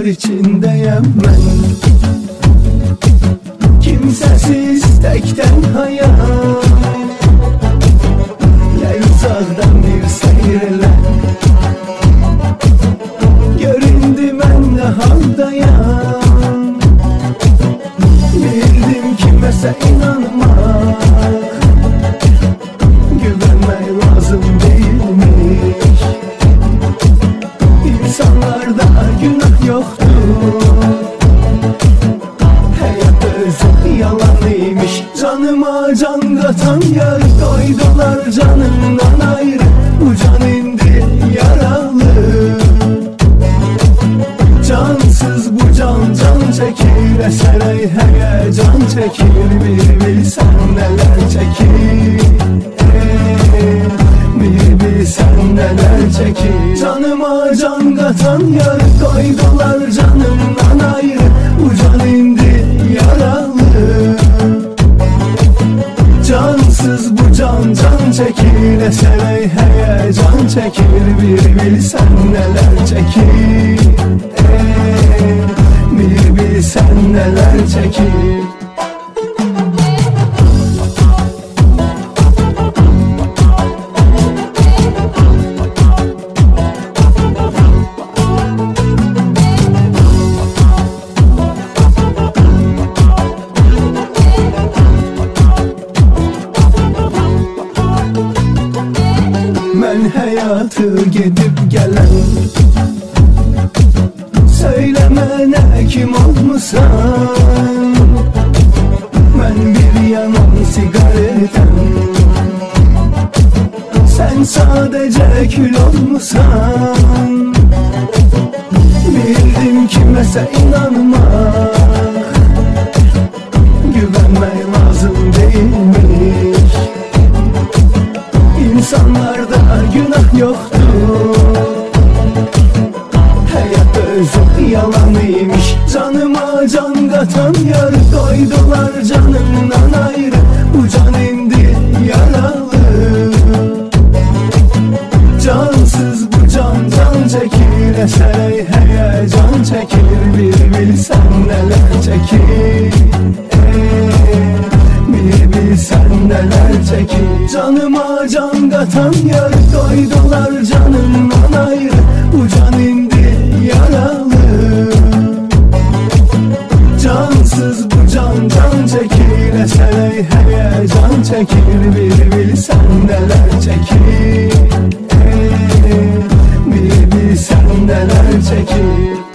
içindeyim ben. Kimsesiz tekten hayat, gel uzaktan bir seyrele. Göründü ben ne haldayım, bildim kimese inanmak, güvenmek lazım değilmiş. İnsanlarda günah yoktur, hayat özü yalanıymış. Canıma can katan yar koydular canımdan ayrı, bu can indi yaralı. Cansız bu can çekir, eser heye can çekir. Bir bilsen neler çekir, bir bilsen neler çekir. Canıma can katan yar koydular canımdan ayrı, bu can indi yaralı. Cansız bu can çekir, eser heye can çekir. Bir bilsen neler çekir, bir bilsen neler çekir. Ben hayatı gidip gelen, söylemene kim olmuşsan. Ben bir yanan sigaretten, sen sadece kül olmuşsan. Bildim kimese inanmak, güvenmek lazım değilmiş. İnsanlarda günah yoktur, hayat özü yalanıymış. Canıma can katan yar koydular canımdan ayrı, bu can indi yaralı. Cansız bu can çekir, eser heye can çekir. Bir bilsen neler çekir, bir bilsen neler çekir. Canıma can katan yar koydular canımdan ayrı, bu can indi yaralı. Cansız bu can çekir, eser heye can çekir. Bir bilsen neler çekir, bir bilsen neler çekir.